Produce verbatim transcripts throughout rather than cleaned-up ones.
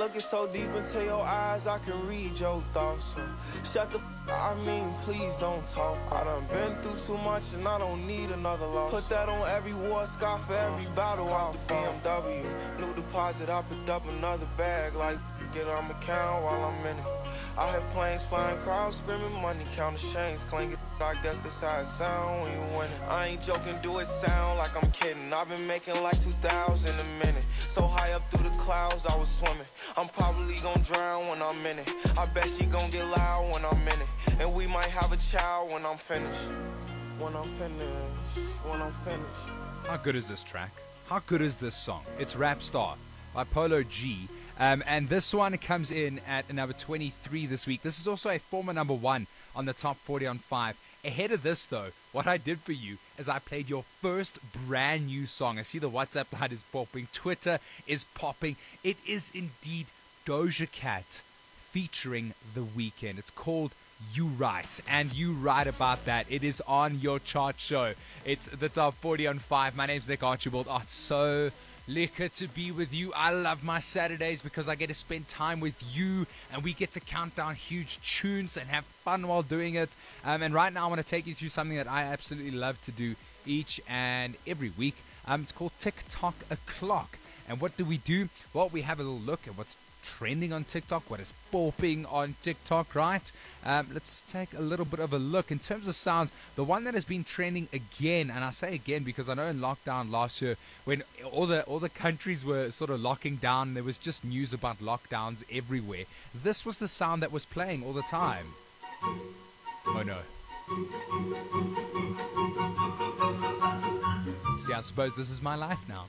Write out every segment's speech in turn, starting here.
looking so deep into your eyes, I can read your thoughts. So shut the f- I mean, please don't talk. I done been through too much and I don't need another loss. Put that on every war scar for every battle out the B M W. New deposit, I picked up another bag. Like, get on my count while I'm in it. I hear planes flying, crowds screaming, money counting, chains clanking. I guess that's how it sound when you win it. I ain't joking, do it sound like I'm kidding. I've been making like two thousand a minute. So high up through the clouds, I was swimming. I'm probably gonna drown when I'm in it. I bet she gonna get loud when I'm in it. And we might have a child when I'm finished. When I'm finished, when I'm finished. How good is this track? How good is this song? It's Rap Star by Polo G. Um, and this one comes in at number twenty-three this week. This is also a former number one on the top forty on five. Ahead of this, though, what I did for you is I played your first brand new song. I see the WhatsApp line is popping. Twitter is popping. It is indeed Doja Cat featuring The Weeknd. It's called You Right, and you right about that. It is on your chart show. It's the top forty on five. My name's Nick Archibald. Oh, it's so lekker to be with you. I love my Saturdays because I get to spend time with you and we get to count down huge tunes and have fun while doing it. Um, and right now I want to take you through something that I absolutely love to do each and every week. Um, it's called TikTok O'Clock. And what do we do? Well, we have a little look at what's trending on TikTok, what is popping on TikTok, right? Um, let's take a little bit of a look. In terms of sounds, the one that has been trending again, and I say again because I know in lockdown last year, when all the all the countries were sort of locking down, there was just news about lockdowns everywhere. This was the sound that was playing all the time. Oh no. See, I suppose this is my life now.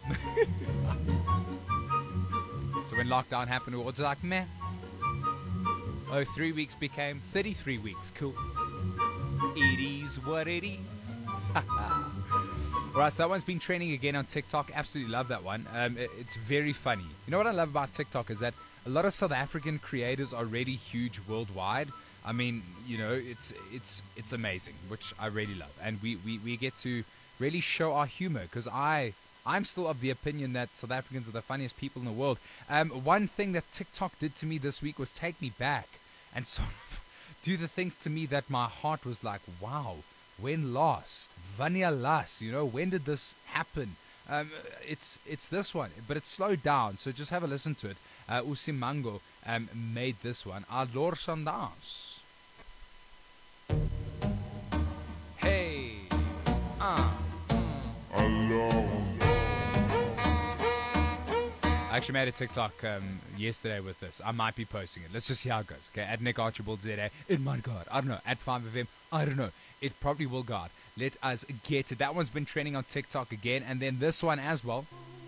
So when lockdown happened, we were just like, meh. Oh, three weeks became thirty-three weeks. Cool. It is what it is. Alright, so that one's been trending again on TikTok. Absolutely love that one. Um, it, it's very funny. You know what I love about TikTok is that a lot of South African creators are really huge worldwide. I mean, you know, it's it's it's amazing, which I really love. And we, we, we get to really show our humor because I... I'm still of the opinion that South Africans are the funniest people in the world. Um, one thing that TikTok did to me this week was take me back and sort of do the things to me that my heart was like, wow, when last? Vanya last, you know, when did this happen? Um, it's it's this one, but it's slowed down, so just have a listen to it. Uh, Usimango um, made this one. Alor Sandans. Hey, ah. Uh, mm. I actually made a TikTok um, yesterday with this. I might be posting it. Let's just see how it goes. Okay, at Nick Archibald Z A. It might go out. I don't know. At five F M. I don't know. It probably will go out. Let us get it. That one's been trending on TikTok again. And then this one as well.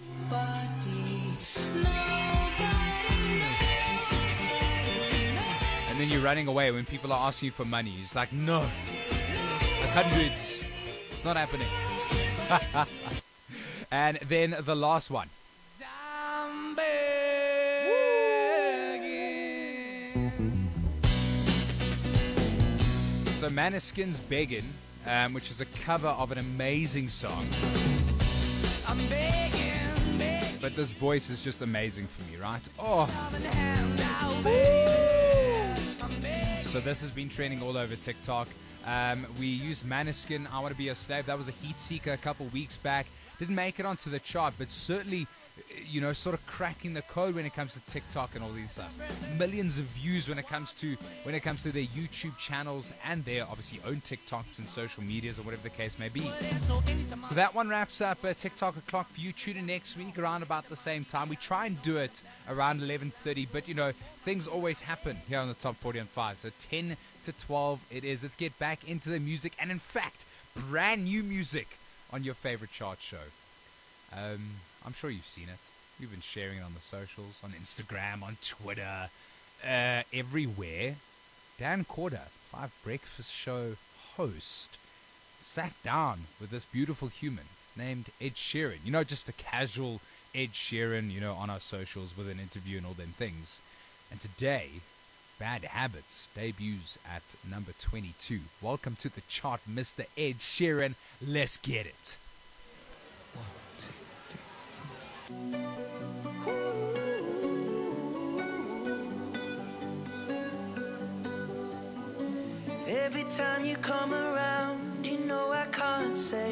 And then you're running away when people are asking you for money. It's like, no. I can't do it. It's not happening. And then the last one. So Maneskin's Beggin', um, which is a cover of an amazing song. I'm begging, begging. But this voice is just amazing for me, right? Oh. So this has been trending all over TikTok. Um, we used Maneskin, I Want to Be a Slave. That was a heat seeker a couple weeks back. Didn't make it onto the chart, but certainly, you know, sort of cracking the code when it comes to TikTok and all these stuff. Millions of views when it comes to when it comes to their YouTube channels and their obviously own TikToks and social medias or whatever the case may be. So that one wraps up uh, TikTok O'Clock for you. Tune in next week around about the same time. We try and do it around eleven thirty, but you know, things always happen here on the Top forty on five. So ten to twelve it is. Let's get back into the music, and in fact, brand new music on your favorite chart show. Um, I'm sure you've seen it. We've been sharing it on the socials, on Instagram, on Twitter, uh, everywhere. Dan Corder, Five Breakfast Show host, sat down with this beautiful human named Ed Sheeran. You know, just a casual Ed Sheeran, you know, on our socials with an interview and all them things. And today, Bad Habits debuts at number twenty-two. Welcome to the chart, Mister Ed Sheeran. Let's get it. One, two, three. every time you come around.